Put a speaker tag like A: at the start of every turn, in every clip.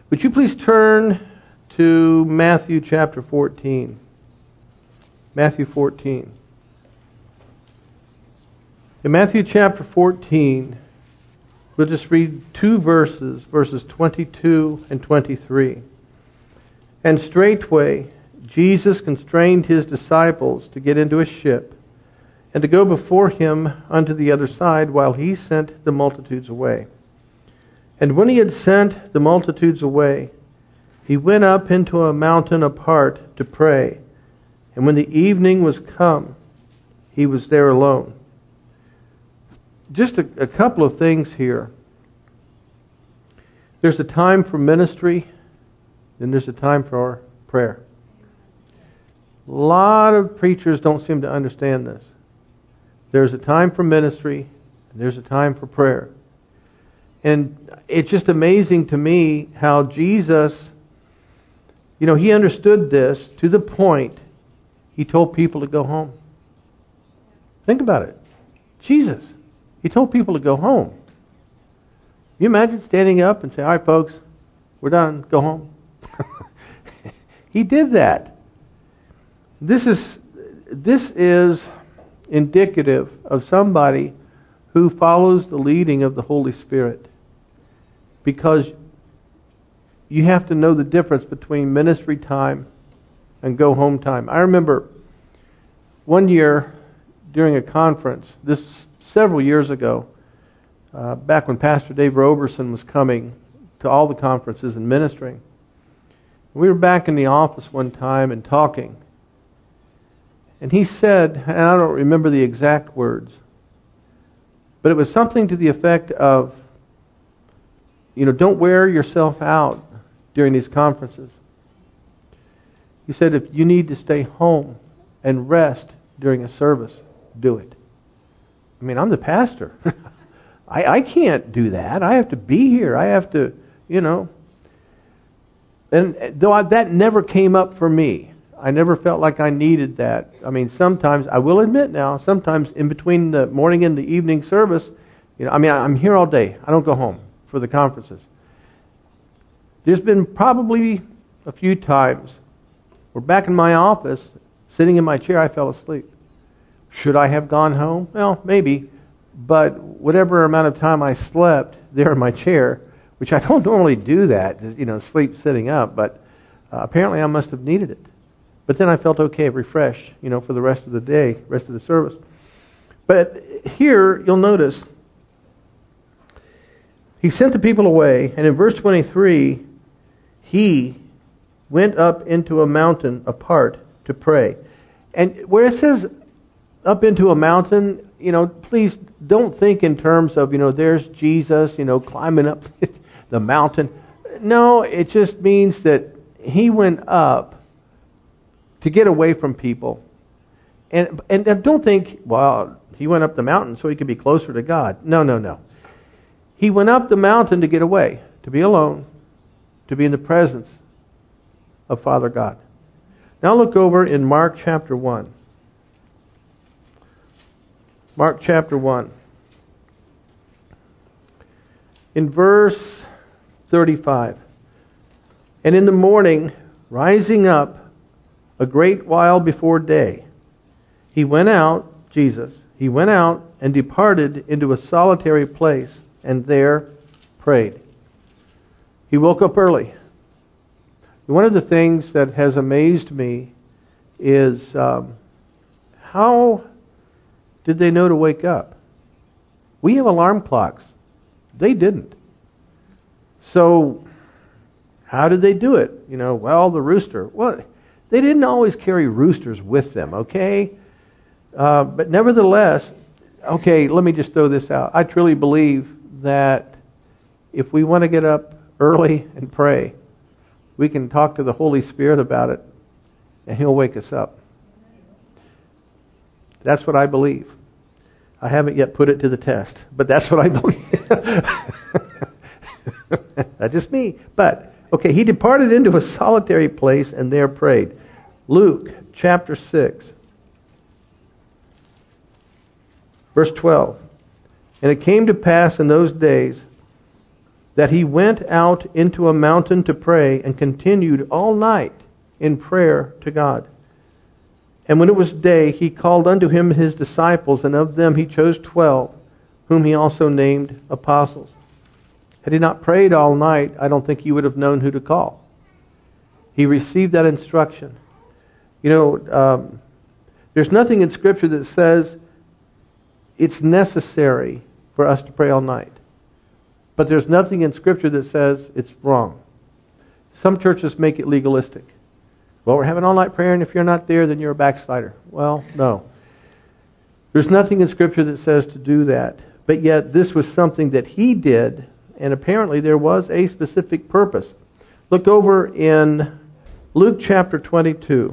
A: Would you please turn to Matthew chapter 14? Matthew 14. In Matthew chapter 14, we'll just read two verses, verses 22 and 23. And straightway Jesus constrained his disciples to get into a ship and to go before him unto the other side while he sent the multitudes away. And when he had sent the multitudes away, he went up into a mountain apart to pray. And when the evening was come, he was there alone. Just a couple of things here. There's a time for ministry, and there's a time for prayer. A lot of preachers don't seem to understand this. There's a time for ministry, and there's a time for prayer. And it's just amazing to me how Jesus, he understood this to the point he told people to go home. Think about it. Jesus, he told people to go home. You imagine standing up and saying, all right, folks, we're done, go home. He did that. This is indicative of somebody who follows the leading of the Holy Spirit. Because you have to know the difference between ministry time and go home time. I remember one year during a conference, this several years ago, back when Pastor Dave Roberson was coming to all the conferences and ministering. We were back in the office one time and talking. And he said, and I don't remember the exact words, but it was something to the effect of, don't wear yourself out during these conferences. He said, if you need to stay home and rest during a service, do it. I mean, I'm the pastor. I can't do that. I have to be here. I have to, And though that never came up for me, I never felt like I needed that. I mean, sometimes, I will admit now, sometimes in between the morning and the evening service, I'm here all day. I don't go home for the conferences. There's been probably a few times where back in my office, sitting in my chair, I fell asleep. Should I have gone home? Well, maybe. But whatever amount of time I slept there in my chair, which I don't normally do that, sleep sitting up, but apparently I must have needed it. But then I felt okay, refreshed, for the rest of the day, rest of the service. But here, you'll notice, he sent the people away, and in verse 23, he went up into a mountain apart to pray. And where it says up into a mountain, please don't think in terms of, there's Jesus, climbing up the mountain. No, it just means that he went up to get away from people. And don't think, well, he went up the mountain so he could be closer to God. No. He went up the mountain to get away, to be alone, to be in the presence of Father God. Now look over in Mark chapter 1. Mark chapter 1. In verse 35. And in the morning, rising up a great while before day, he went out and departed into a solitary place, and there prayed. He woke up early. One of the things that has amazed me is how did they know to wake up? We have alarm clocks. They didn't. So, how did they do it? The rooster. Well, they didn't always carry roosters with them, okay? But nevertheless, okay, let me just throw this out. I truly believe that if we want to get up early and pray, we can talk to the Holy Spirit about it, and He'll wake us up. That's what I believe. I haven't yet put it to the test, but that's what I believe. That's just me. But, okay, he departed into a solitary place and there prayed. Luke chapter 6, verse 12. And it came to pass in those days that he went out into a mountain to pray and continued all night in prayer to God. And when it was day, he called unto him his disciples, and of them he chose 12, whom he also named apostles. Had he not prayed all night, I don't think he would have known who to call. He received that instruction. There's nothing in Scripture that says it's necessary for us to pray all night. But there's nothing in Scripture that says it's wrong. Some churches make it legalistic. Well, we're having all-night prayer, and if you're not there, then you're a backslider. Well, no. There's nothing in Scripture that says to do that. But yet, this was something that he did, and apparently there was a specific purpose. Look over in Luke chapter 22.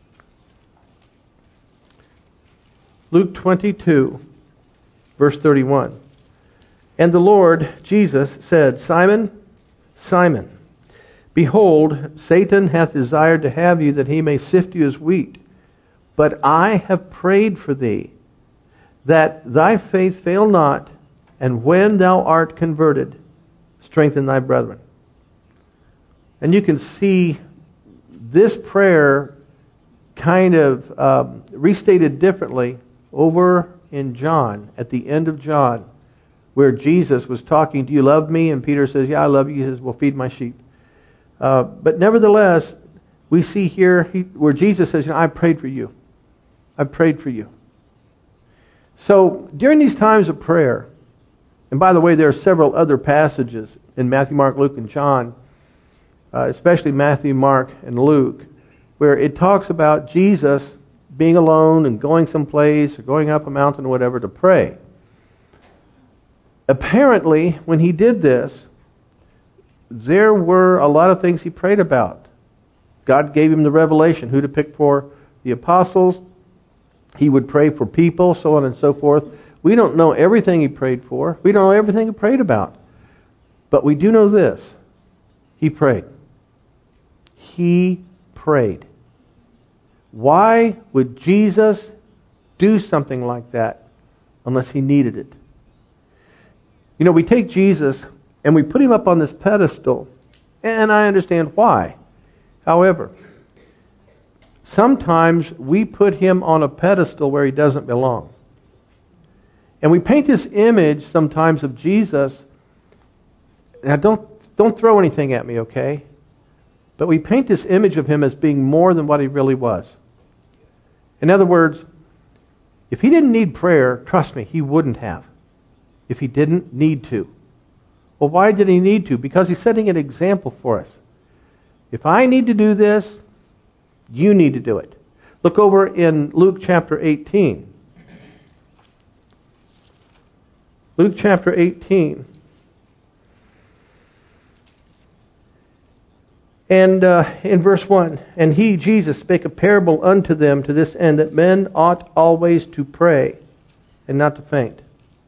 A: Luke 22, verse 31. And the Lord Jesus said, Simon, Simon, behold, Satan hath desired to have you, that he may sift you as wheat. But I have prayed for thee, that thy faith fail not, and when thou art converted, strengthen thy brethren. And you can see this prayer kind of restated differently over in John, at the end of John, where Jesus was talking, do you love me? And Peter says, yeah, I love you. He says, well, feed my sheep. But nevertheless, we see here where Jesus says, I prayed for you. I prayed for you. So during these times of prayer, and by the way, there are several other passages in Matthew, Mark, Luke, and John, especially Matthew, Mark, and Luke, where it talks about Jesus being alone and going someplace or going up a mountain or whatever to pray. Apparently, when he did this, there were a lot of things he prayed about. God gave him the revelation, who to pick for the apostles. He would pray for people, so on and so forth. We don't know everything he prayed for. We don't know everything he prayed about. But we do know this. He prayed. He prayed. Why would Jesus do something like that unless he needed it? We take Jesus and we put him up on this pedestal, and I understand why. However, sometimes we put him on a pedestal where he doesn't belong. And we paint this image sometimes of Jesus. Now don't throw anything at me, okay? But we paint this image of him as being more than what he really was. In other words, if he didn't need prayer, trust me, he wouldn't have. If he didn't need to. Well, why did he need to? Because he's setting an example for us. If I need to do this, you need to do it. Look over in Luke chapter 18. Luke chapter 18. And in verse 1, and he, Jesus, spake a parable unto them to this end, that men ought always to pray and not to faint.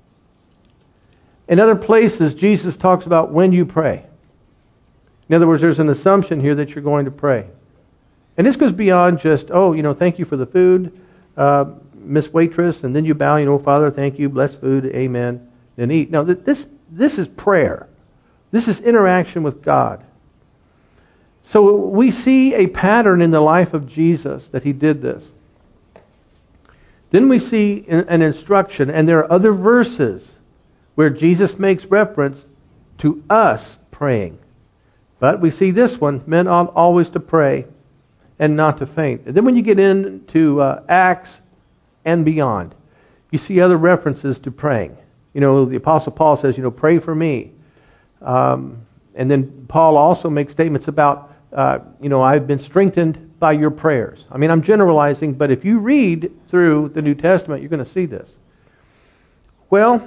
A: In other places, Jesus talks about when you pray. In other words, there's an assumption here that you're going to pray. And this goes beyond just, thank you for the food, Miss Waitress, and then you bow, Father, thank you, bless food, amen, and eat. No, this is prayer. This is interaction with God. So we see a pattern in the life of Jesus that he did this. Then we see an instruction, and there are other verses where Jesus makes reference to us praying. But we see this one, men ought always to pray and not to faint. And then when you get into Acts and beyond, you see other references to praying. The Apostle Paul says, pray for me. And then Paul also makes statements about, I've been strengthened by your prayers. I mean, I'm generalizing, but if you read through the New Testament, you're going to see this. Well,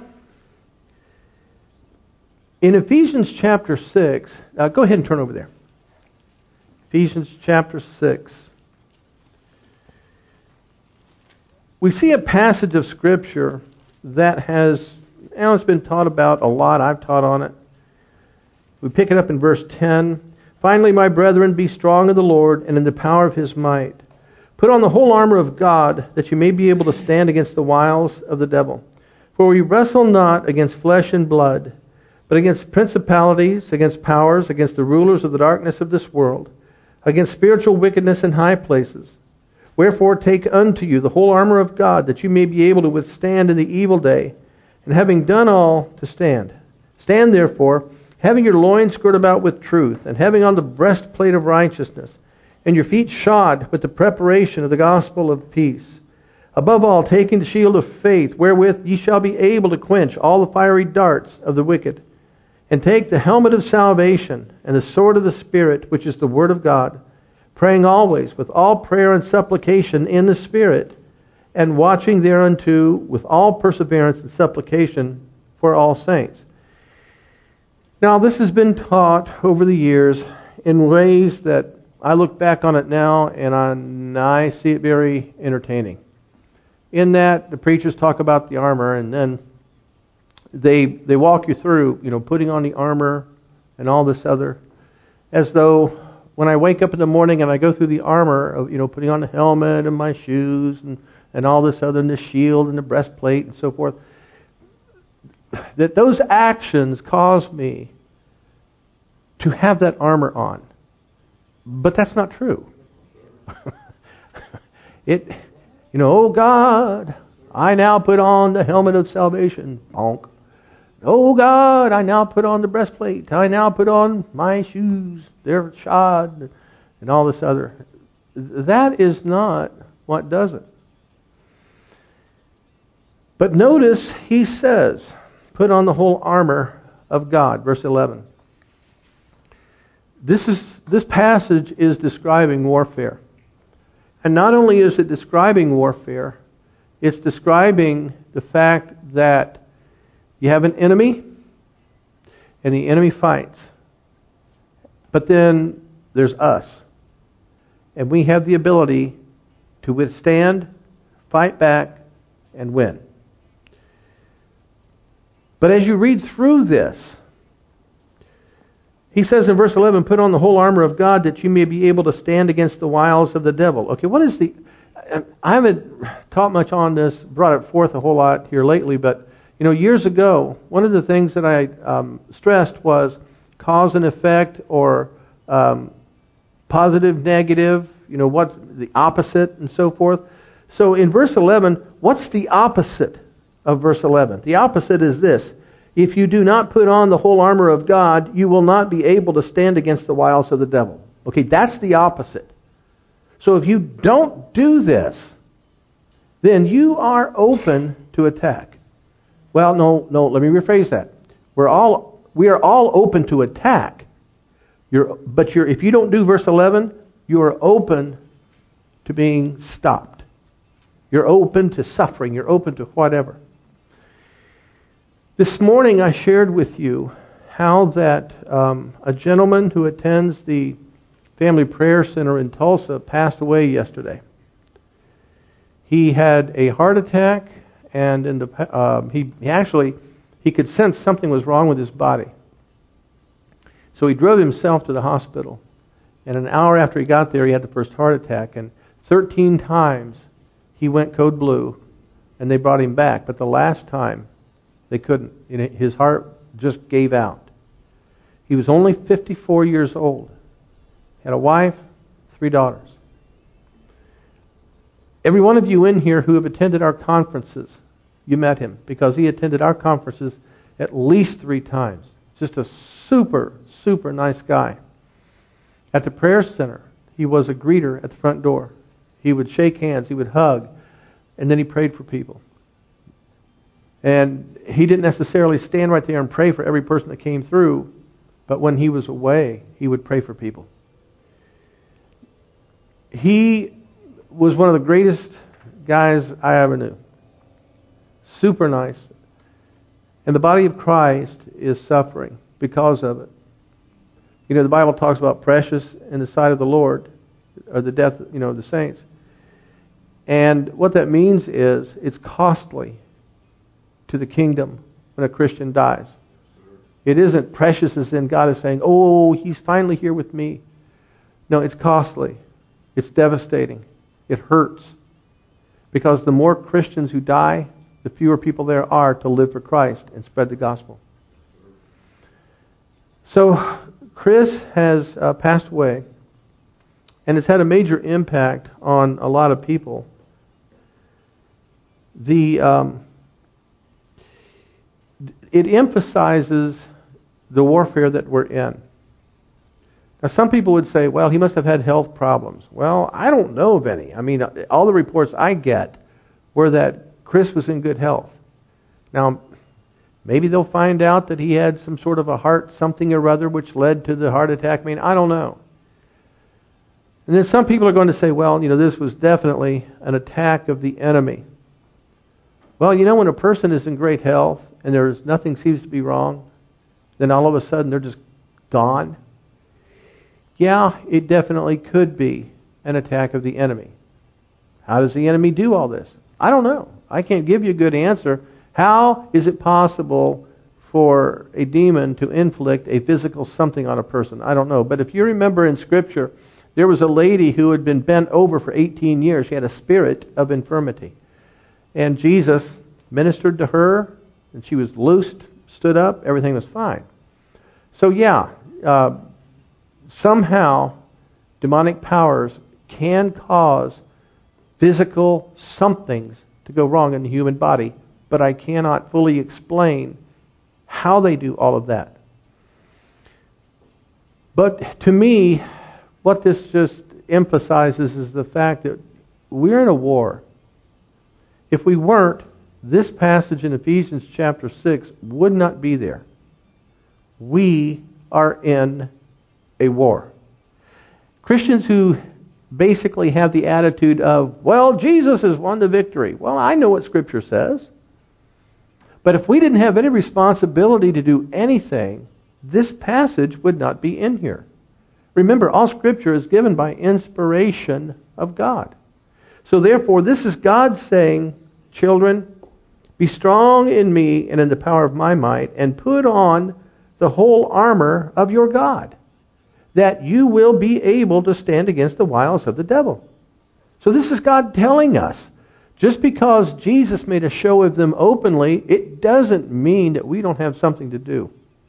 A: in Ephesians chapter 6, go ahead and turn over there. Ephesians chapter 6. We see a passage of Scripture that it's been taught about a lot. I've taught on it. We pick it up in verse 10. Finally, my brethren, be strong in the Lord and in the power of his might. Put on the whole armor of God, that you may be able to stand against the wiles of the devil. For we wrestle not against flesh and blood, but against principalities, against powers, against the rulers of the darkness of this world, against spiritual wickedness in high places. Wherefore take unto you the whole armor of God, that you may be able to withstand in the evil day, and having done all, to stand. Stand therefore, having your loins girt about with truth, and having on the breastplate of righteousness, and your feet shod with the preparation of the gospel of peace. Above all, taking the shield of faith, wherewith ye shall be able to quench all the fiery darts of the wicked. And take the helmet of salvation, and the sword of the Spirit, which is the word of God, praying always with all prayer and supplication in the Spirit, and watching thereunto with all perseverance and supplication for all saints. Now, this has been taught over the years in ways that I look back on it now and I see it very entertaining. In that, the preachers talk about the armor, and then they walk you through, putting on the armor and all this other, as though when I wake up in the morning and I go through the armor of, putting on the helmet and my shoes and all this other, and the shield and the breastplate and so forth, that those actions cause me to have that armor on. But that's not true. Oh God, I now put on the helmet of salvation. Bonk. Oh God, I now put on the breastplate. I now put on my shoes. They're shod. And all this other. That is not what does it. But notice he says, put on the whole armor of God. Verse 11. This passage is describing warfare. And not only is it describing warfare, it's describing the fact that you have an enemy, and the enemy fights. But then there's us. And we have the ability to withstand, fight back, and win. But as you read through this, he says in verse 11, put on the whole armor of God that you may be able to stand against the wiles of the devil. Okay, what is I haven't taught much on this, brought it forth a whole lot here lately, but years ago, one of the things that I stressed was cause and effect, or positive, negative, what the opposite and so forth. So in verse 11, what's the opposite of verse 11? The opposite is this. If you do not put on the whole armor of God, you will not be able to stand against the wiles of the devil. Okay, that's the opposite. So if you don't do this, then you are open to attack. Well, no, let me rephrase that. We are all open to attack. If you don't do verse 11, you are open to being stopped. You're open to suffering. You're open to whatever. This morning I shared with you how that a gentleman who attends the Family Prayer Center in Tulsa passed away yesterday. He had a heart attack, and he could sense something was wrong with his body. So he drove himself to the hospital, and an hour after he got there, he had the first heart attack, and 13 times he went code blue, and they brought him back. But the last time, they couldn't. His heart just gave out. He was only 54 years old. Had a wife, 3 daughters. Every one of you in here who have attended our conferences, you met him, because he attended our conferences at least 3 times. Just a super, super nice guy. At the prayer center, he was a greeter at the front door. He would shake hands, he would hug, and then he prayed for people. And he didn't necessarily stand right there and pray for every person that came through, but when he was away, he would pray for people. He was one of the greatest guys I ever knew. Super nice. And the body of Christ is suffering because of it. The Bible talks about precious in the sight of the Lord, or the death, of the saints. And what that means is it's costly to the kingdom when a Christian dies. It isn't precious as in God is saying, oh, he's finally here with me. No, it's costly. It's devastating. It hurts. Because the more Christians who die, the fewer people there are to live for Christ and spread the gospel. So Chris has passed away, and it's had a major impact on a lot of people. It emphasizes the warfare that we're in. Now, some people would say, well, he must have had health problems. Well, I don't know of any. I mean, all the reports I get were that Chris was in good health. Now, maybe they'll find out that he had some sort of a heart something or other which led to the heart attack. I mean, I don't know. And then some people are going to say, well, this was definitely an attack of the enemy. Well, when a person is in great health and nothing seems to be wrong, then all of a sudden they're just gone. Yeah, it definitely could be an attack of the enemy. How does the enemy do all this? I don't know. I can't give you a good answer. How is it possible for a demon to inflict a physical something on a person? I don't know. But if you remember in Scripture, there was a lady who had been bent over for 18 years. She had a spirit of infirmity. And Jesus ministered to her, and she was loosed, stood up, everything was fine. So yeah, somehow demonic powers can cause physical somethings to go wrong in the human body, but I cannot fully explain how they do all of that. But to me, what this just emphasizes is the fact that we're in a war. If we weren't, this passage in Ephesians chapter 6 would not be there. We are in a war. Christians who basically have the attitude of, well, Jesus has won the victory. Well, I know what Scripture says. But if we didn't have any responsibility to do anything, this passage would not be in here. Remember, all Scripture is given by inspiration of God. So therefore, this is God saying, children, be strong in me and in the power of my might, and put on the whole armor of your God, that you will be able to stand against the wiles of the devil. So this is God telling us, just because Jesus made a show of them openly, it doesn't mean that we don't have something to do.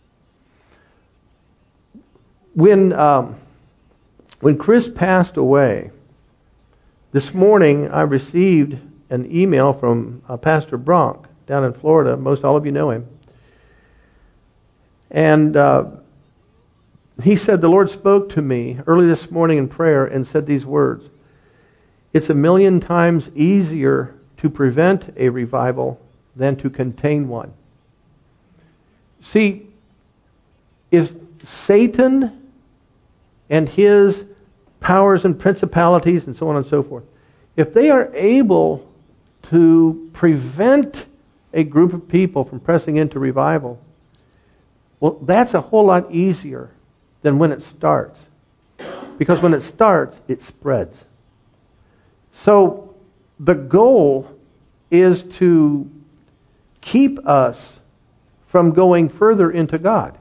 A: When Chris passed away, this morning I received an email from Pastor Bronk down in Florida. Most all of you know him. And he said, the Lord spoke to me early this morning in prayer and said these words: it's 1,000,000 times easier to prevent a revival than to contain one. See, if Satan and his powers and principalities and so on and so forth, if they are able to prevent a group of people from pressing into revival, well, that's a whole lot easier than when it starts. Because when it starts, it spreads. So the goal is to keep us from going further into God.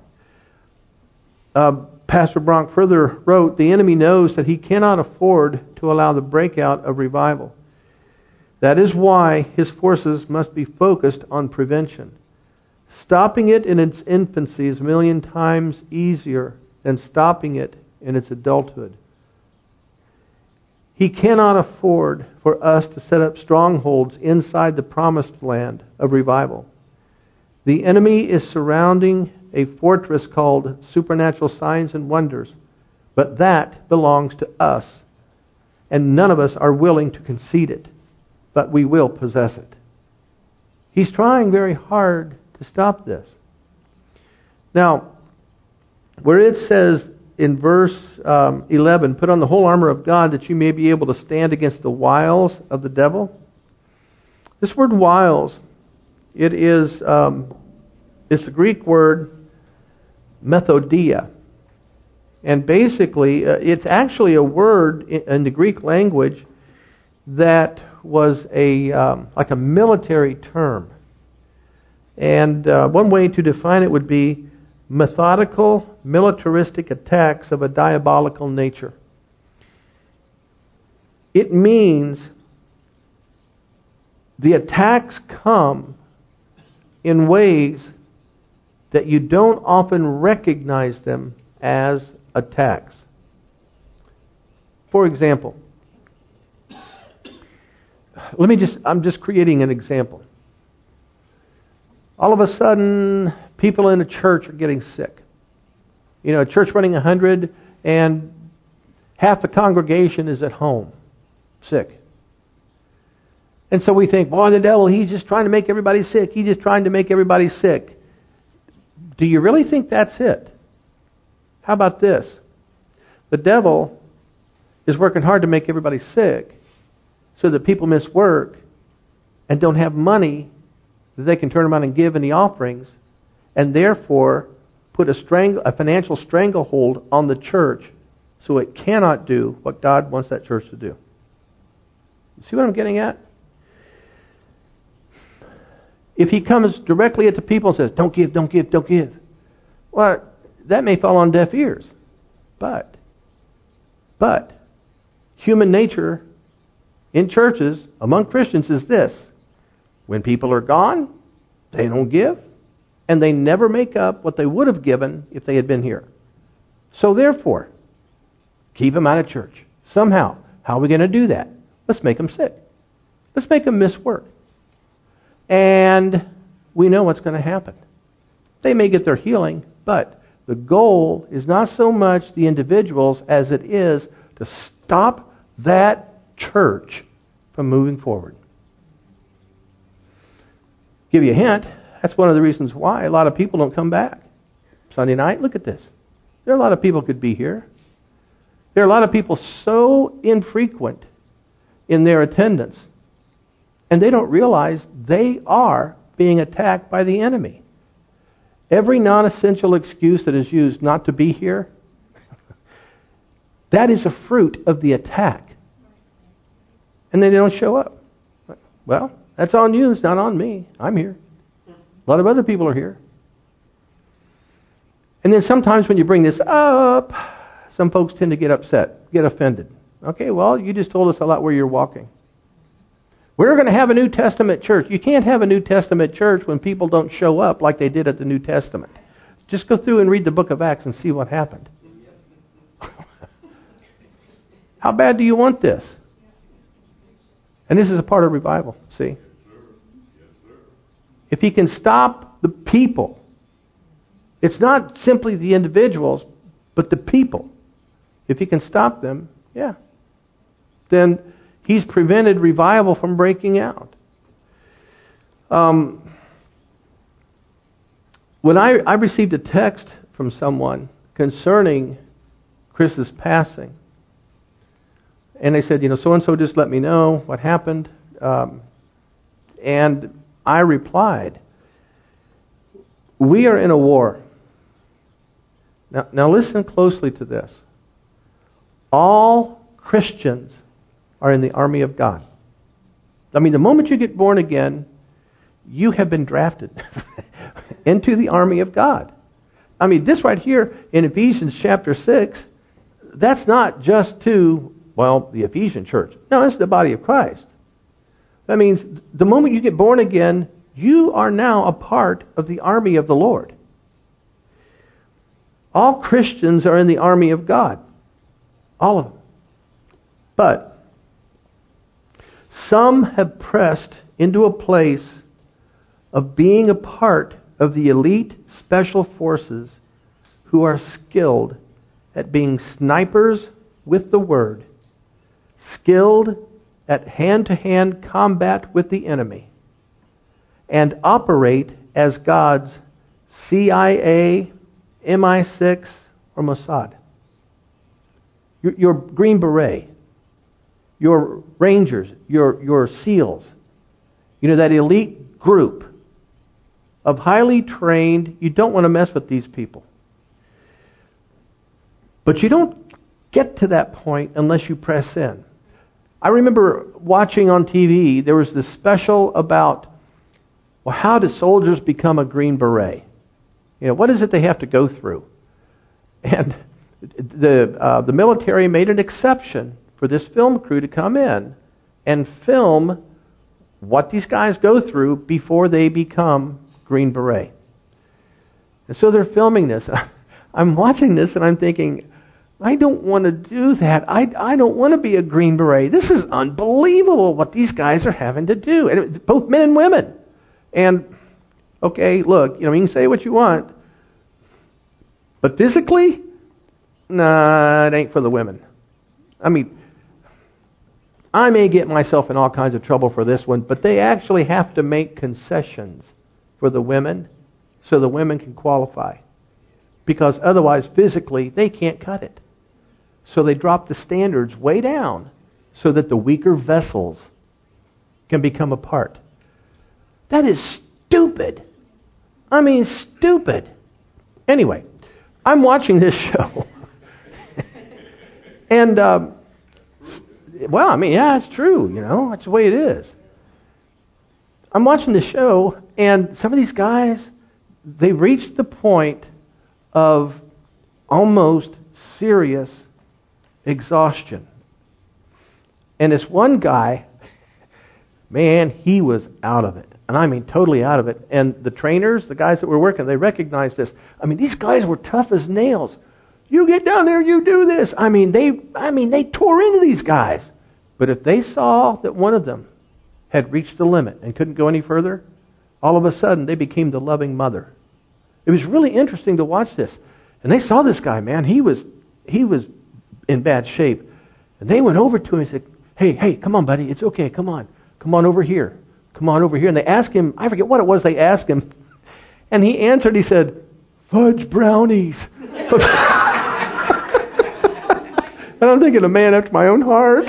A: Pastor Bronk further wrote, the enemy knows that he cannot afford to allow the breakout of revival. That is why his forces must be focused on prevention. Stopping it in its infancy is 1,000,000 times easier than stopping it in its adulthood. He cannot afford for us to set up strongholds inside the promised land of revival. The enemy is surrounding a fortress called supernatural signs and wonders, but that belongs to us, and none of us are willing to concede it, but we will possess it. He's trying very hard to stop this. Now, where it says in verse 11, put on the whole armor of God that you may be able to stand against the wiles of the devil. This word wiles, it's the Greek word methodia. And basically, it's actually a word in the Greek language that was like a military term. And one way to define it would be methodical, militaristic attacks of a diabolical nature. It means the attacks come in ways that you don't often recognize them as attacks. For example, I'm just creating an example. All of a sudden, people in a church are getting sick. You know, a church running 100 and half the congregation is at home, sick. And so we think, boy, the devil, he's just trying to make everybody sick. He's just trying to make everybody sick. Do you really think that's it? How about this? The devil is working hard to make everybody sick so that people miss work and don't have money that they can turn around and give in the offerings, and therefore put a financial stranglehold on the church so it cannot do what God wants that church to do. See what I'm getting at? If he comes directly at the people and says, don't give, don't give, don't give, well, that may fall on deaf ears. But human nature in churches, among Christians, is this. When people are gone, they don't give, and they never make up what they would have given if they had been here. So therefore, keep them out of church. Somehow. How are we going to do that? Let's make them sick. Let's make them miss work. And we know what's going to happen. They may get their healing, but the goal is not so much the individuals as it is to stop that church from moving forward. Give you a hint. That's one of the reasons why a lot of people don't come back. Sunday night, look at this. There are a lot of people could be here. There are a lot of people so infrequent in their attendance, and they don't realize they are being attacked by the enemy. Every non-essential excuse that is used not to be here, that is a fruit of the attack. And then they don't show up. Well, that's on you. It's not on me. I'm here. A lot of other people are here. And then sometimes when you bring this up, some folks tend to get upset, get offended. Okay, well, you just told us a lot where you're walking. We're going to have a New Testament church. You can't have a New Testament church when people don't show up like they did at the New Testament. Just go through and read the book of Acts and see what happened. How bad do you want this? And this is a part of revival, see? If he can stop the people, it's not simply the individuals, but the people. If he can stop them, yeah, then he's prevented revival from breaking out. When I received a text from someone concerning Chris's passing, and they said, so-and-so just let me know what happened. And I replied, we are in a war. Now listen closely to this. All Christians are in the army of God. I mean, the moment you get born again, you have been drafted into the army of God. I mean, this right here in Ephesians chapter 6, that's not just to, the Ephesian church. No, it's the body of Christ. That means the moment you get born again, you are now a part of the army of the Lord. All Christians are in the army of God. All of them. But some have pressed into a place of being a part of the elite special forces who are skilled at being snipers with the word, skilled at hand-to-hand combat with the enemy, and operate as God's CIA, MI6, or Mossad. Your Green Beret, your Rangers, your SEALs, that elite group of highly trained, you don't want to mess with these people. But you don't get to that point unless you press in. I remember watching on TV, there was this special about, how do soldiers become a Green Beret? What is it they have to go through? And the military made an exception for this film crew to come in and film what these guys go through before they become Green Beret. And so they're filming this. I'm watching this and I'm thinking, I don't want to do that. I don't want to be a Green Beret. This is unbelievable what these guys are having to do. And it's both men and women. And, okay, look, you can say what you want. But physically, nah, it ain't for the women. I mean, I may get myself in all kinds of trouble for this one, but they actually have to make concessions for the women so the women can qualify. Because otherwise, physically, they can't cut it. So they drop the standards way down so that the weaker vessels can become a part. That is stupid. I mean, stupid. Anyway, I'm watching this show. And, well, I mean, yeah, it's true, That's the way it is. I'm watching the show, and some of these guys, they reached the point of almost serious exhaustion. And this one guy, man, he was out of it. And I mean totally out of it. And the trainers, the guys that were working, they recognized this. I mean, these guys were tough as nails. You get down there, you do this. I mean, they tore into these guys. But if they saw that one of them had reached the limit and couldn't go any further, all of a sudden they became the loving mother. It was really interesting to watch this. And they saw this guy, man. He was in bad shape. And they went over to him and said, hey, come on, buddy. It's okay. Come on over here. Come on over here. And they asked him, I forget what it was they asked him. And he answered, he said, fudge brownies. And I'm thinking, a man after my own heart.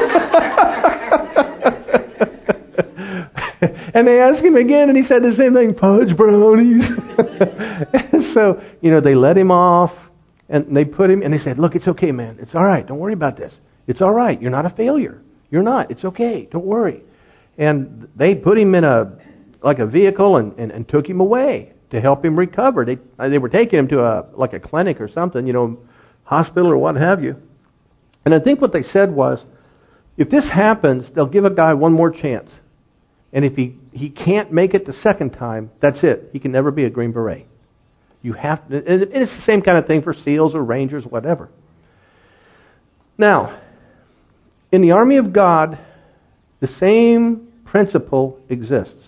A: And they asked him again, and he said the same thing, fudge brownies. And so, they let him off, and they put him, and they said, look, it's okay, man. It's all right. Don't worry about this. It's all right. You're not a failure. You're not. It's okay. Don't worry. And they put him in a vehicle and took him away to help him recover. They were taking him to a clinic or something, hospital or what have you. And I think what they said was, if this happens, they'll give a guy one more chance. And if he can't make it the second time, that's it. He can never be a Green Beret. You have to, and it's the same kind of thing for SEALs or Rangers, whatever. Now, in the army of God, the same principle exists.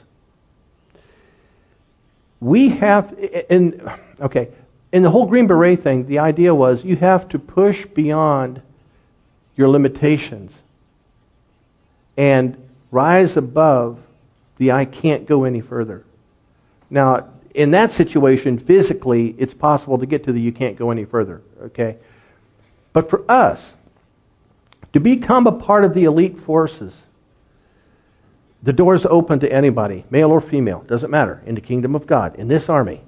A: We have, in the whole Green Beret thing, the idea was you have to push beyond your limitations and rise above the I can't go any further. Now, in that situation, physically, it's possible to get to the you can't go any further, okay? But for us, to become a part of the elite forces, the door's open to anybody, male or female, doesn't matter, in the kingdom of God, in this army.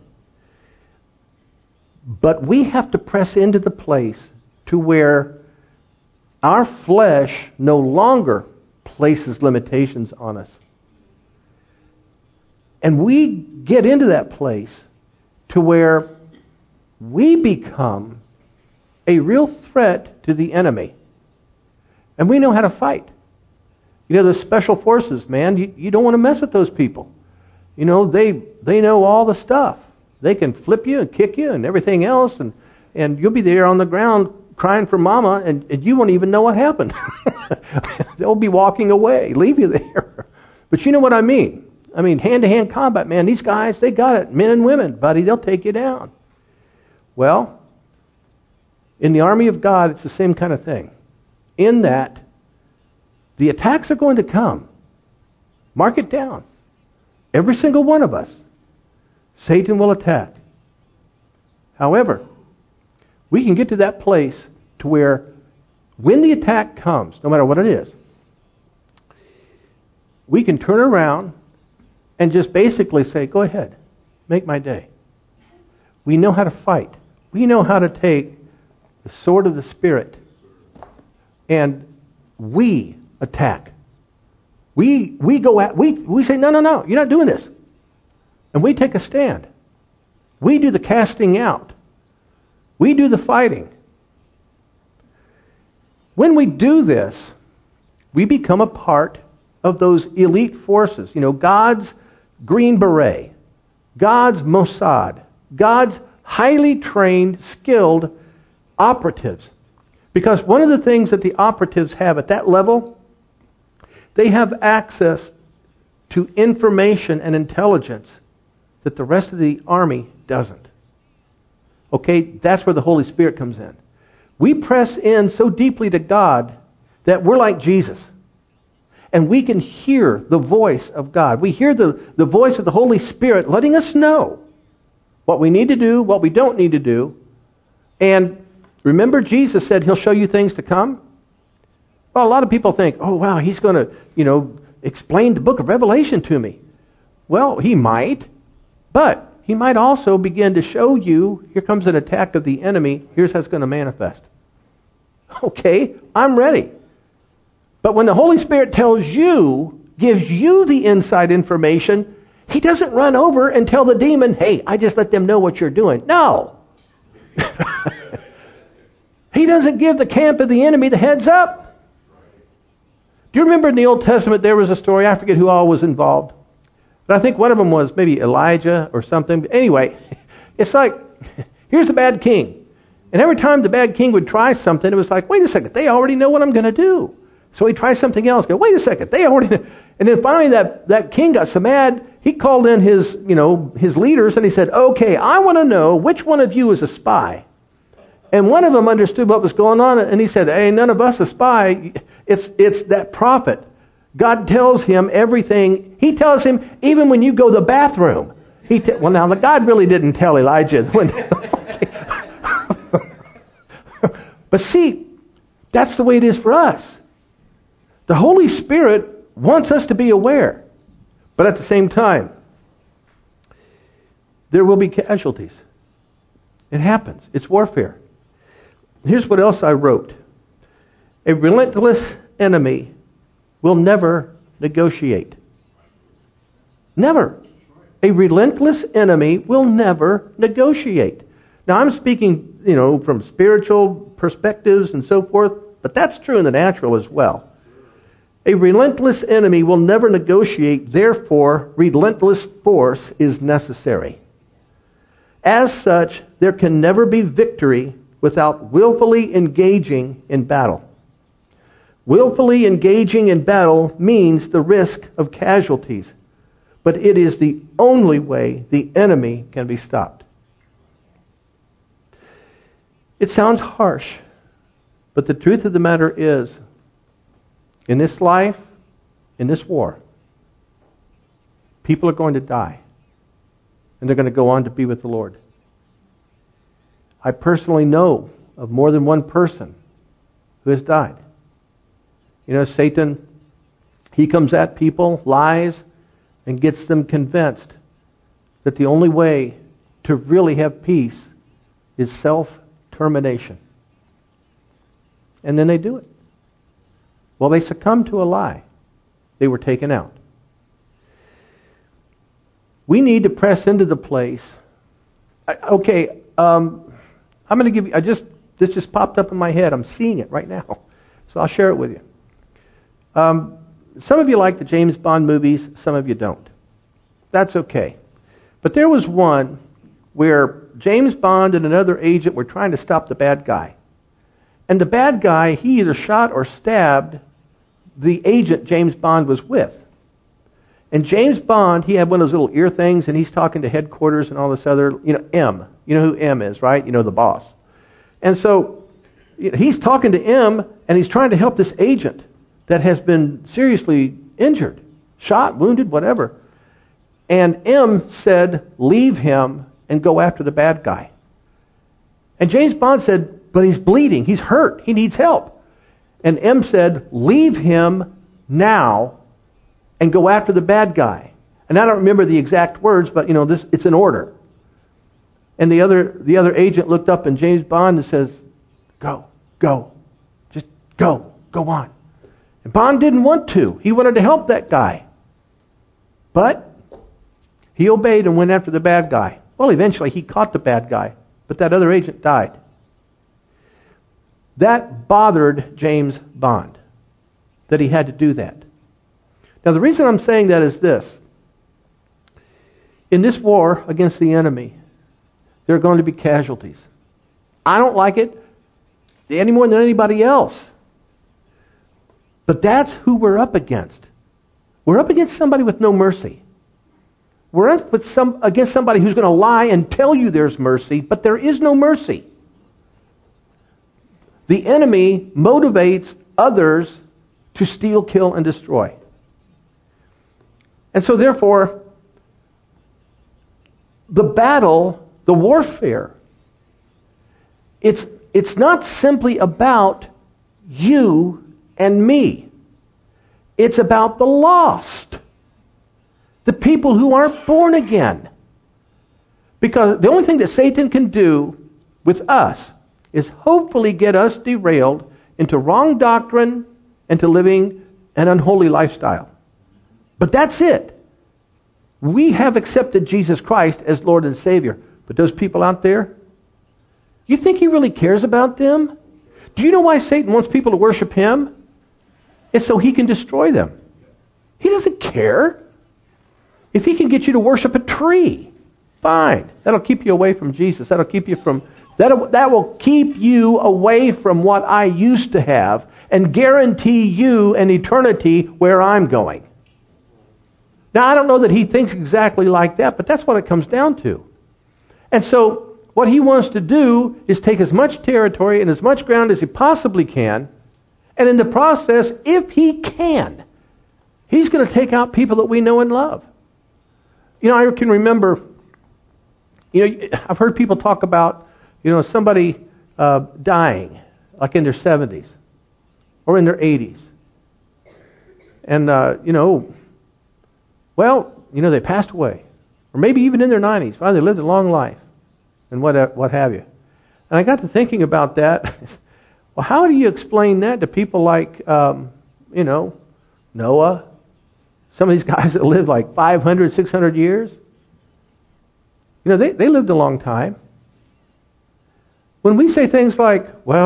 A: But we have to press into the place to where our flesh no longer places limitations on us. And we get into that place to where we become a real threat to the enemy. And we know how to fight. The special forces, man, you don't want to mess with those people. They know all the stuff. They can flip you and kick you and everything else, and you'll be there on the ground crying for mama, and you won't even know what happened. They'll be walking away, leave you there. But you know what I mean. I mean, hand-to-hand combat, man, these guys, they got it. Men and women, buddy, they'll take you down. Well, in the army of God, it's the same kind of thing. In that, the attacks are going to come. Mark it down. Every single one of us, Satan will attack. However, we can get to that place to where when the attack comes, no matter what it is, we can turn around and just basically say, go ahead, make my day. We know how to fight. We know how to take the sword of the Spirit and we attack. We go at, we say, no, you're not doing this. And we take a stand. We do the casting out. We do the fighting. When we do this, we become a part of those elite forces. God's Green Beret, God's Mossad, God's highly trained, skilled operatives. Because one of the things that the operatives have at that level, they have access to information and intelligence that the rest of the army doesn't. Okay, that's where the Holy Spirit comes in. We press in so deeply to God that we're like Jesus. And we can hear the voice of God. We hear the voice of the Holy Spirit letting us know what we need to do, what we don't need to do. And remember, Jesus said He'll show you things to come? Well, a lot of people think, oh, wow, He's going to, explain the book of Revelation to me. Well, He might, but He might also begin to show you, here comes an attack of the enemy, here's how it's going to manifest. Okay, I'm ready. But when the Holy Spirit tells you, gives you the inside information, He doesn't run over and tell the demon, hey, I just let them know what you're doing. No. He doesn't give the camp of the enemy the heads up. Do you remember in the Old Testament there was a story, I forget who all was involved, but I think one of them was maybe Elijah or something. Anyway, it's like, here's the bad king. And every time the bad king would try something, it was like, wait a second, they already know what I'm going to do. So he tries something else. Go, wait a second, they already know. And then finally that king got so mad, he called in his leaders and he said, okay, I want to know which one of you is a spy. And one of them understood what was going on, and he said, hey, none of us a spy. It's that prophet. God tells him everything. He tells him even when you go to the bathroom. Well, now, God really didn't tell Elijah. But see, that's the way it is for us. The Holy Spirit wants us to be aware. But at the same time, there will be casualties. It happens. It's warfare. Here's what else I wrote. A relentless enemy will never negotiate. Never. A relentless enemy will never negotiate. Now I'm speaking, from spiritual perspectives and so forth, but that's true in the natural as well. A relentless enemy will never negotiate, therefore relentless force is necessary. As such, there can never be victory without willfully engaging in battle. Willfully engaging in battle means the risk of casualties, but it is the only way the enemy can be stopped. It sounds harsh, but the truth of the matter is, in this life, in this war, people are going to die, and they're going to go on to be with the Lord. I personally know of more than one person who has died. Satan, he comes at people, lies, and gets them convinced that the only way to really have peace is self-termination. And then they do it. Well, they succumbed to a lie. They were taken out. We need to press into the place. I'm going to give you, this just popped up in my head. I'm seeing it right now. So I'll share it with you. Some of you like the James Bond movies, some of you don't. That's okay. But there was one where James Bond and another agent were trying to stop the bad guy. And the bad guy, he either shot or stabbed the agent James Bond was with. And James Bond, he had one of those little ear things, and he's talking to headquarters and all this other, M. You know who M is, right? The boss. And so he's talking to M, and he's trying to help this agent that has been seriously injured, shot, wounded, whatever. And M said, leave him and go after the bad guy. And James Bond said, but he's bleeding, he's hurt, he needs help. And M said, leave him now and go after the bad guy. And I don't remember the exact words, but it's an order. And the other agent looked up and James Bond and says, go, just go on. And Bond didn't want to. He wanted to help that guy. But he obeyed and went after the bad guy. Well, eventually he caught the bad guy, but that other agent died. That bothered James Bond, that he had to do that. Now, the reason I'm saying that is this. In this war against the enemy, there are going to be casualties. I don't like it any more than anybody else. But that's who we're up against. We're up against somebody with no mercy. We're up against somebody who's going to lie and tell you there's mercy, but there is no mercy. The enemy motivates others to steal, kill, and destroy. And so therefore, the battle, the warfare, it's not simply about you and me. It's about the lost. The people who aren't born again. Because the only thing that Satan can do with us is hopefully get us derailed into wrong doctrine and to living an unholy lifestyle. But that's it. We have accepted Jesus Christ as Lord and Savior. But those people out there, you think He really cares about them? Do you know why Satan wants people to worship him? It's so he can destroy them. He doesn't care. If he can get you to worship a tree, fine. That'll keep you away from Jesus. That will keep you away from what I used to have and guarantee you an eternity where I'm going. Now, I don't know that he thinks exactly like that, but that's what it comes down to. And so, what he wants to do is take as much territory and as much ground as he possibly can, and in the process, if he can, he's going to take out people that we know and love. I can remember, I've heard people talk about, somebody dying, like in their 70s or in their 80s. And, they passed away. Or maybe even in their 90s. Well, they lived a long life and what have you. And I got to thinking about that. Well, how do you explain that to people like, Noah? Some of these guys that lived like 500, 600 years. They lived a long time. When we say things like,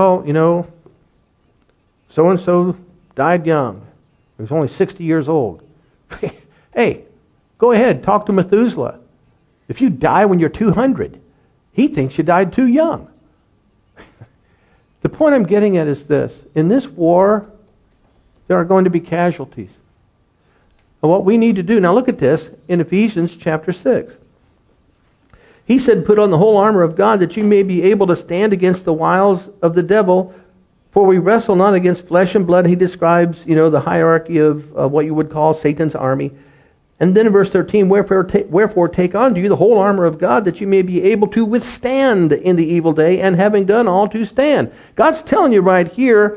A: so-and-so died young. He was only 60 years old. Hey, go ahead, talk to Methuselah. If you die when you're 200, he thinks you died too young. The point I'm getting at is this. In this war, there are going to be casualties. And what we need to do, now look at this in Ephesians chapter 6. He said, put on the whole armor of God that you may be able to stand against the wiles of the devil, for we wrestle not against flesh and blood. He describes, the hierarchy of what you would call Satan's army. And then in verse 13, wherefore take unto you the whole armor of God that you may be able to withstand in the evil day, and having done all to stand. God's telling you right here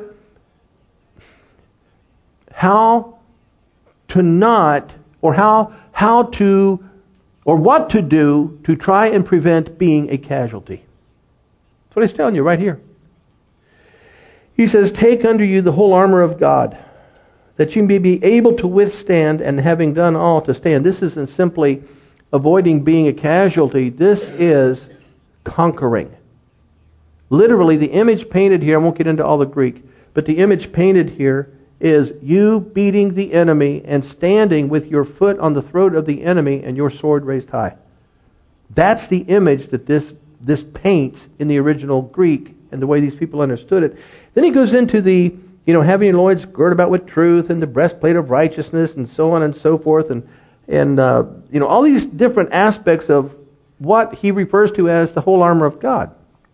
A: how to not, or what to do to try and prevent being a casualty. That's what He's telling you right here. He says, take unto you the whole armor of God, that you may be able to withstand, and having done all to stand. This isn't simply avoiding being a casualty. This is conquering. Literally, the image painted here, I won't get into all the Greek, but the image painted here is you beating the enemy and standing with your foot on the throat of the enemy and your sword raised high. That's the image that this paints in the original Greek and the way these people understood it. Then he goes into the having your loins girt about with truth, and the breastplate of righteousness, and so on and so forth, and all these different aspects of what he refers to as the whole armor of God.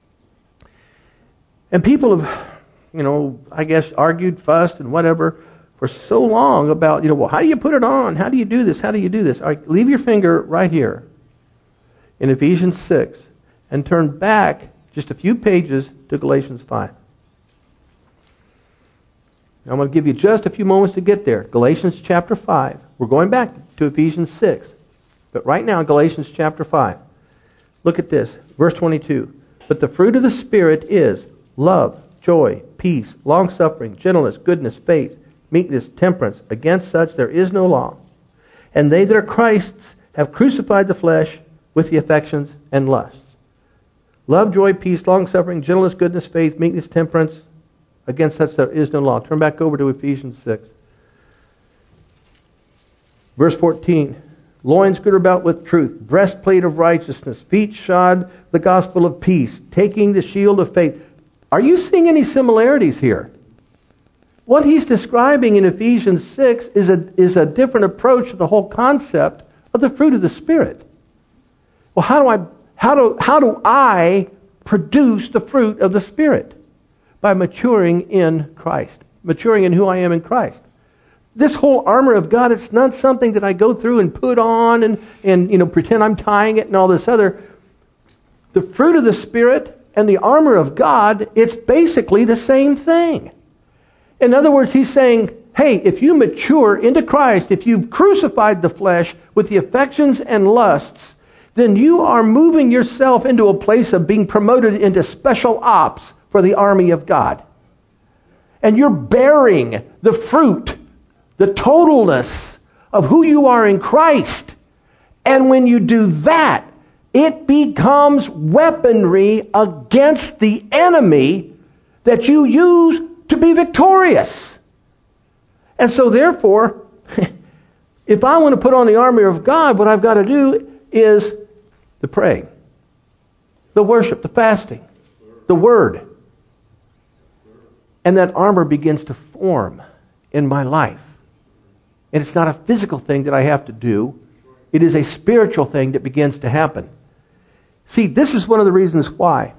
A: And people have, I guess, argued, fussed, and whatever for so long about, well, how do you put it on? How do you do this? How do you do this? All right, leave your finger right here in Ephesians 6 and turn back just a few pages to Galatians 5. I'm going to give you just a few moments to get there. Galatians chapter 5. We're going back to Ephesians 6. But right now, Galatians chapter 5. Look at this. Verse 22. But the fruit of the Spirit is love, joy, peace, long-suffering, gentleness, goodness, faith, meekness, temperance. Against such there is no law. And they that are Christ's have crucified the flesh with the affections and lusts. Love, joy, peace, long-suffering, gentleness, goodness, faith, meekness, temperance. Against such there is no law. Turn back over to Ephesians 6. Verse 14.
B: loins girded about with truth, breastplate of righteousness, feet shod the gospel of peace, taking the shield of faith. Are you seeing any similarities here? What he's describing in Ephesians 6 is a different approach to the whole concept of the fruit of the Spirit. Well, how do I produce the fruit of the Spirit? By maturing in Christ, maturing in who I am in Christ. This whole armor of God, it's not something that I go through and put on and pretend I'm tying it and all this other. The fruit of the Spirit and the armor of God, it's basically the same thing. In other words, he's saying, hey, if you mature into Christ, if you've crucified the flesh with the affections and lusts, then you are moving yourself into a place of being promoted into special ops for the army of God. And you're bearing the fruit, the totalness of who you are in Christ. And when you do that, it becomes weaponry against the enemy that you use to be victorious. And so therefore, if I want to put on the armor of God, what I've got to do is the praying, the worship, the fasting, the word. And that armor begins to form in my life. And it's not a physical thing that I have to do. It is a spiritual thing that begins to happen. See, this is one of the reasons why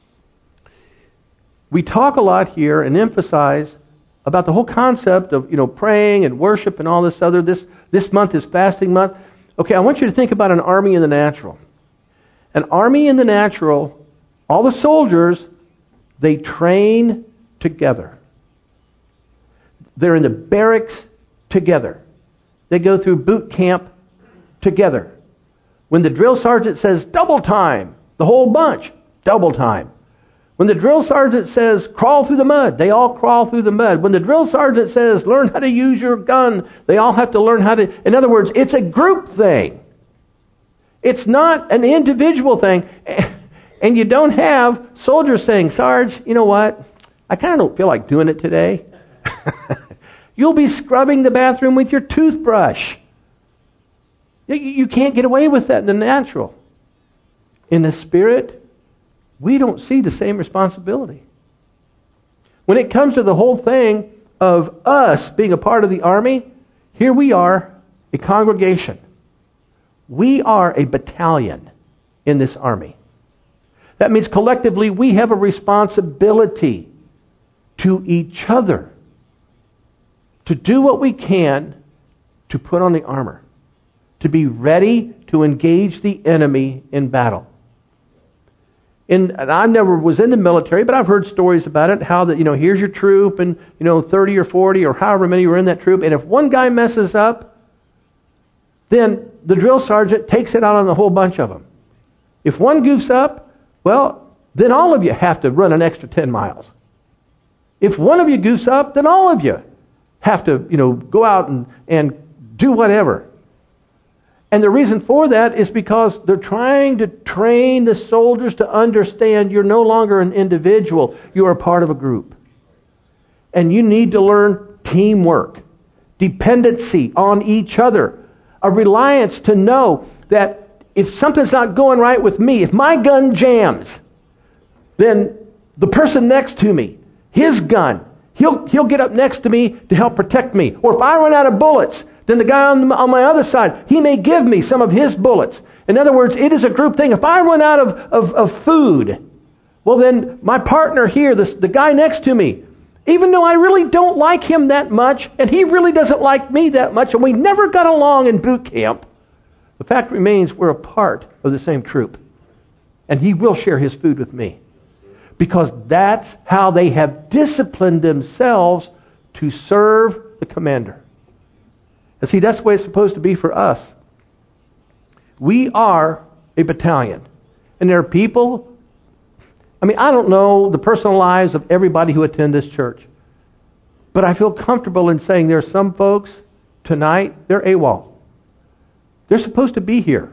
B: we talk a lot here and emphasize about the whole concept of, praying and worship and all this other. This month is fasting month. Okay, I want you to think about an army in the natural. An army in the natural, all the soldiers, they train together. They're in the barracks together. They go through boot camp together. When the drill sergeant says double time, the whole bunch, double time. When the drill sergeant says crawl through the mud, they all crawl through the mud. When the drill sergeant says learn how to use your gun, they all have to learn how to. In other words, it's a group thing. It's not an individual thing. And you don't have soldiers saying, Sarge, you know what? I kind of don't feel like doing it today. You'll be scrubbing the bathroom with your toothbrush. You can't get away with that in the natural. In the Spirit, we don't see the same responsibility. When it comes to the whole thing of us being a part of the army, here we are, a congregation. We are a battalion in this army. That means collectively we have a responsibility to each other to do what we can to put on the armor, to be ready to engage the enemy in battle. And I never was in the military, but I've heard stories about it, how that, here's your troop and, 30 or 40 or however many were in that troop. And if one guy messes up, then the drill sergeant takes it out on the whole bunch of them. If one goofs up, well, then all of you have to run an extra 10 miles. If one of you goofs up, then all of you have to, go out and do whatever. And the reason for that is because they're trying to train the soldiers to understand you're no longer an individual. You are part of a group. And you need to learn teamwork, dependency on each other, a reliance to know that if something's not going right with me, if my gun jams, then the person next to me, his gun, he'll get up next to me to help protect me. Or if I run out of bullets, then the guy on my other side, he may give me some of his bullets. In other words, it is a group thing. If I run out of food, well then my partner here, the guy next to me, even though I really don't like him that much, and he really doesn't like me that much, and we never got along in boot camp, the fact remains we're a part of the same troop. And he will share his food with me. Because that's how they have disciplined themselves to serve the commander. And see, that's the way it's supposed to be for us. We are a battalion. And there are people, I don't know the personal lives of everybody who attend this church. But I feel comfortable in saying there are some folks tonight, they're AWOL. They're supposed to be here.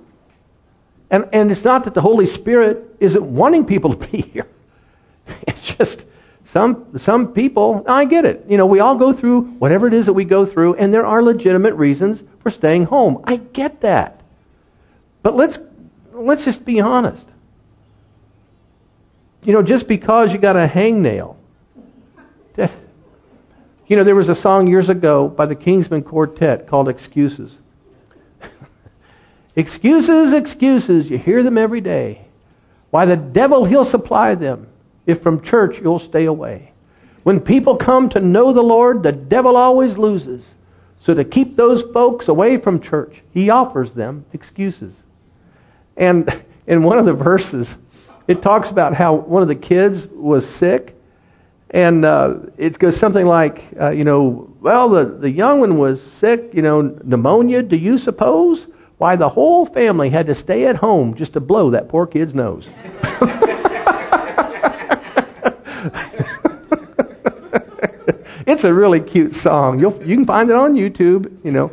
B: And it's not that the Holy Spirit isn't wanting people to be here. It's just some people, I get it. We all go through whatever it is that we go through, and there are legitimate reasons We're staying home. I get that. But let's just be honest. Just because you got a hangnail. There was a song years ago by the Kingsmen Quartet called Excuses. Excuses, excuses, you hear them every day. Why the devil, he'll supply them if from church you'll stay away. When people come to know the Lord, the devil always loses. So to keep those folks away from church, he offers them excuses. And in one of the verses, it talks about how one of the kids was sick. And it goes something like, well, the young one was sick, pneumonia, do you suppose? Why, the whole family had to stay at home just to blow that poor kid's nose. It's a really cute song. You can find it on YouTube,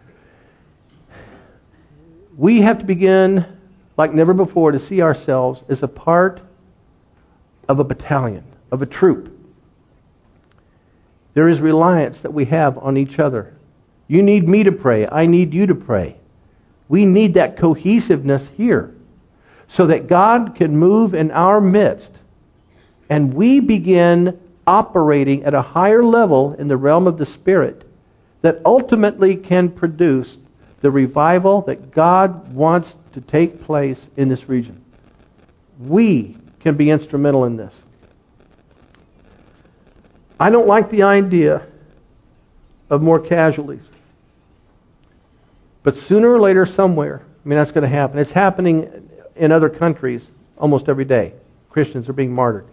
B: We have to begin, like never before, to see ourselves as a part of a battalion, of a troop. There is reliance that we have on each other. You need me to pray. I need you to pray. We need that cohesiveness here so that God can move in our midst and we begin operating at a higher level in the realm of the Spirit that ultimately can produce the revival that God wants to take place in this region. We can be instrumental in this. I don't like the idea of more casualties. But sooner or later, somewhere, that's going to happen. It's happening in other countries almost every day. Christians are being martyred.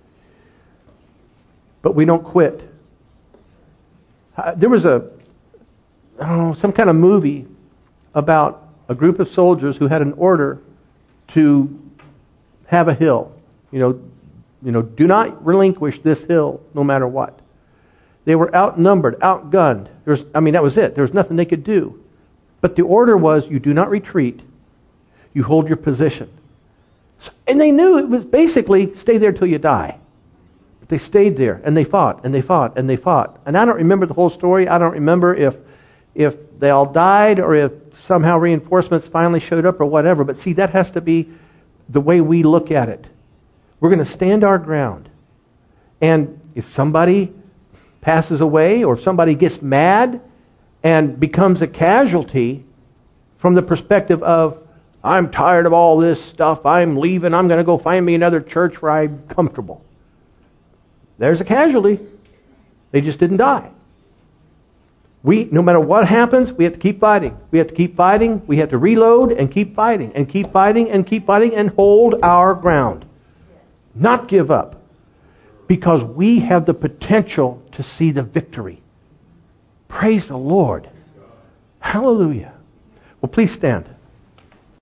B: But we don't quit. There was some kind of movie about a group of soldiers who had an order to have a hill. Do not relinquish this hill no matter what. They were outnumbered, outgunned. That was it. There was nothing they could do. But the order was, you do not retreat. You hold your position. And they knew it was basically, stay there till you die. But they stayed there, and they fought, and they fought, and they fought. And I don't remember the whole story. I don't remember if they all died, or if somehow reinforcements finally showed up, or whatever. But see, that has to be the way we look at it. We're going to stand our ground. And if somebody passes away, or if somebody gets mad and becomes a casualty from the perspective of, I'm tired of all this stuff, I'm leaving, I'm going to go find me another church where I'm comfortable. There's a casualty. They just didn't die. No matter what happens, we have to keep fighting. We have to keep fighting. We have to reload and keep fighting and keep fighting and keep fighting and hold our ground. Not give up. Because we have the potential to see the victory. Praise the Lord. Hallelujah. Well, please stand.